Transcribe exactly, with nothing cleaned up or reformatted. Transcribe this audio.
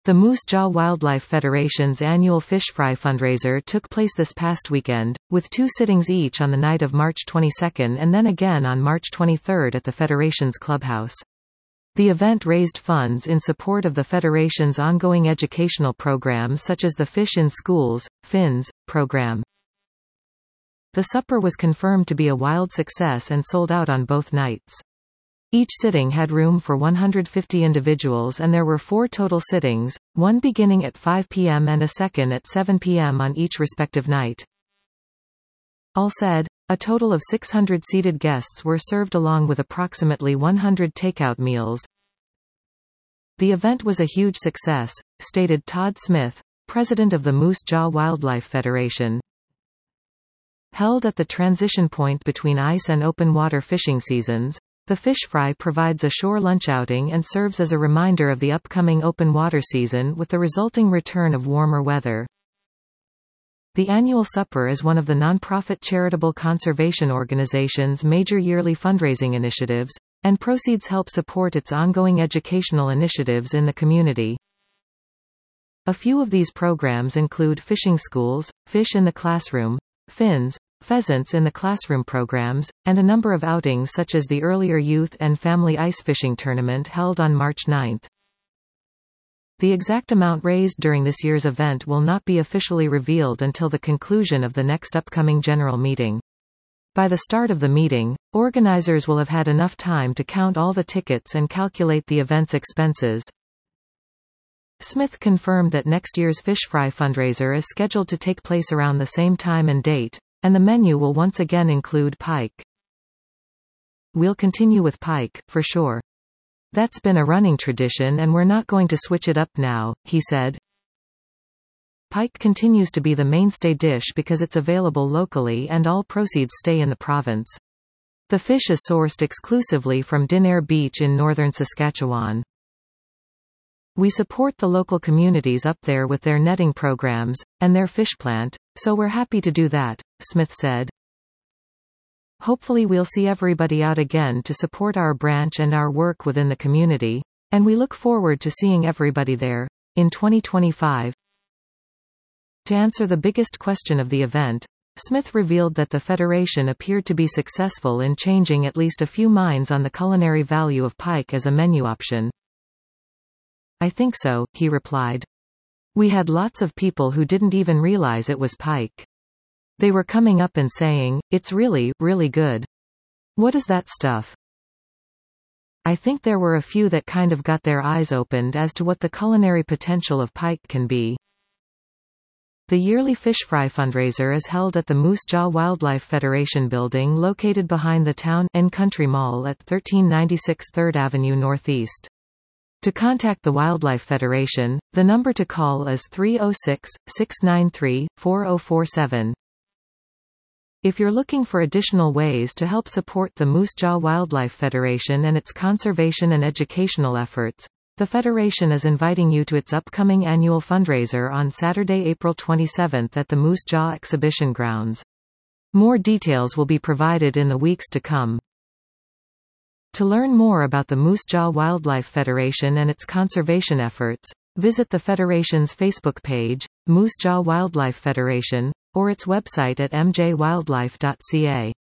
The Moose Jaw Wildlife Federation's annual fish fry fundraiser took place this past weekend, with two sittings each on the night of March twenty-second and then again on March twenty-third at the Federation's clubhouse. The event raised funds in support of the Federation's ongoing educational programs such as the Fish in Schools, FINS, program. The supper was confirmed to be a wild success and sold out on both nights. Each sitting had room for one hundred fifty individuals and there were four total sittings, one beginning at five p m and a second at seven p m on each respective night. All said, a total of six hundred seated guests were served along with approximately one hundred takeout meals. The event was a huge success, stated Todd Smith, president of the Moose Jaw Wildlife Federation. Held at the transition point between ice and open water fishing seasons, the fish fry provides a shore lunch outing and serves as a reminder of the upcoming open water season with the resulting return of warmer weather. The annual supper is one of the nonprofit charitable conservation organization's major yearly fundraising initiatives, and proceeds help support its ongoing educational initiatives in the community. A few of these programs include fishing schools, fish in the classroom, fins, pheasants in the classroom programs, and a number of outings such as the earlier youth and family ice fishing tournament held on March ninth. The exact amount raised during this year's event will not be officially revealed until the conclusion of the next upcoming general meeting. By the start of the meeting, organizers will have had enough time to count all the tickets and calculate the event's expenses. Smith confirmed that next year's fish fry fundraiser is scheduled to take place around the same time and date, and the menu will once again include pike. "We'll continue with pike, for sure. That's been a running tradition and we're not going to switch it up now," he said. Pike continues to be the mainstay dish because it's available locally and all proceeds stay in the province. The fish is sourced exclusively from Dinair Beach in northern Saskatchewan. "We support the local communities up there with their netting programs, and their fish plant, so we're happy to do that," Smith said. "Hopefully we'll see everybody out again to support our branch and our work within the community, and we look forward to seeing everybody there, in twenty twenty-five. To answer the biggest question of the event, Smith revealed that the Federation appeared to be successful in changing at least a few minds on the culinary value of pike as a menu option. "I think so," he replied. "We had lots of people who didn't even realize it was pike. They were coming up and saying, 'It's really, really good. What is that stuff?' I think there were a few that kind of got their eyes opened as to what the culinary potential of pike can be." The yearly fish fry fundraiser is held at the Moose Jaw Wildlife Federation building located behind the Town and Country Mall at thirteen ninety-six third Avenue Northeast. To contact the Wildlife Federation, the number to call is three oh six, six nine three, four oh four seven. If you're looking for additional ways to help support the Moose Jaw Wildlife Federation and its conservation and educational efforts, the Federation is inviting you to its upcoming annual fundraiser on Saturday, April twenty-seventh at the Moose Jaw Exhibition Grounds. More details will be provided in the weeks to come. To learn more about the Moose Jaw Wildlife Federation and its conservation efforts, visit the Federation's Facebook page, Moose Jaw Wildlife Federation, or its website at m j wildlife dot c a.